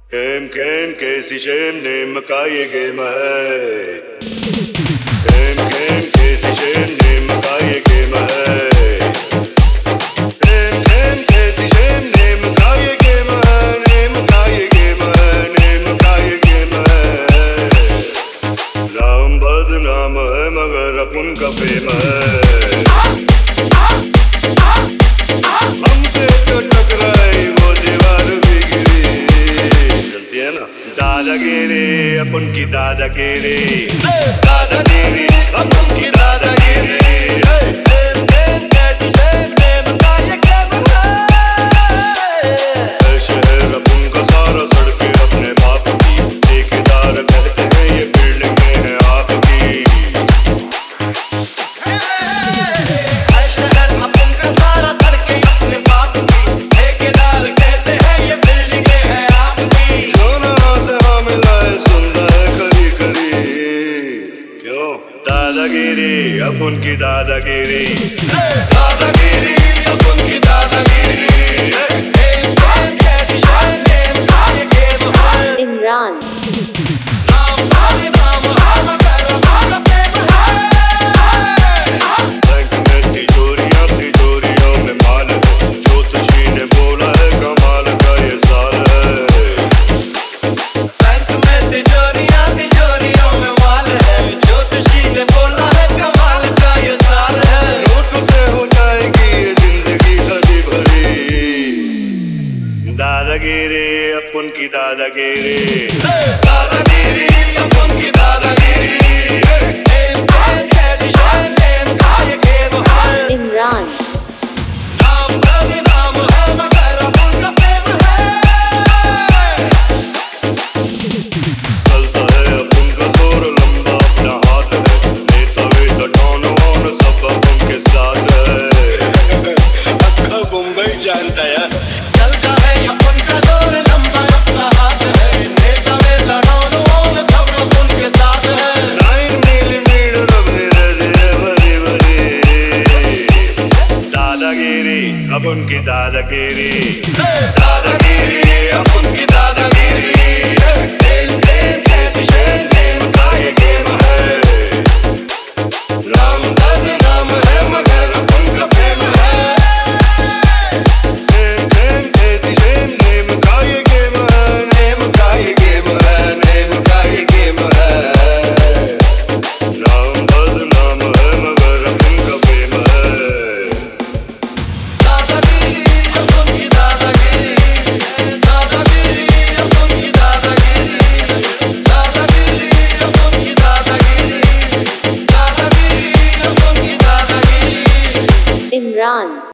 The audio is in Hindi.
कैसी शेम नेम का ये गेम है। कैसी शेम नेम का ये गेम है। कैसी शेम नेम का ये गेम है। नेम का ये गेम है। नेम का ये गेम है। नाम बदनाम है मगर अपन का प्रेम है। हमसे जो टकराई वो दीवार भी गिरी। चलती है ना दादागिरी अपन की दादागिरी। दादागिरी अपन की दादागिरी। शहर अपन का सारा सड़कें अपने बाप की। ठेकेदार कहते हैं ये बिल्डिंगें हैं आपकी। दादागिरी अपन की दादागिरी। दादागिरी अपन की दादागिरी। इमरान बैंक में तिजोरियां तिजोरियों में माल है। ज्योतिषी ने बोला है कमाल का ये साल है। बैंक में तिजोरियां तिजोरियों में माल है। ज्योतिषी ने बोला है कमाल का ये साल है। नोट से हो जाएगी ये जिंदगी हरी भरी। दादागिरी अपन की दादागिरी। दादागिरी अपन की दादागिरी। इमरान नाम बदनाम है मगर अपन का प्रेम है। चलता है अपन का जोर लंबा अपना हाथ है। नेता वेता डॉन वॉन सब अपन के साथ है। अक्का मुंबई जानता है। चलता है अपन का जोर लंबा अपना हाथ है। नेता वेता डॉन वॉन सब अपन के साथ है। 9 मिलीमीटर अपनी रज़े भरी भरी। दादागिरी अपन की दादागिरी। दादागिरी अपन की दादागिरी। कैसी शेर नेम का ये गेम है। नाम बदनाम है मगर अपन का प्रेम है। कैसी शेर नेम का ये गेम है। नेम का ये गेम है। नेम का ये गेम है। नाम बदनाम है मगर अपन का प्रेम है। दादागिरी अपन की दादागिरी। दादागिरी अपन की दादागिरी। दादागिरी अपन की दादागिरी। दादागिरी अपन की दादागिरी। इमरान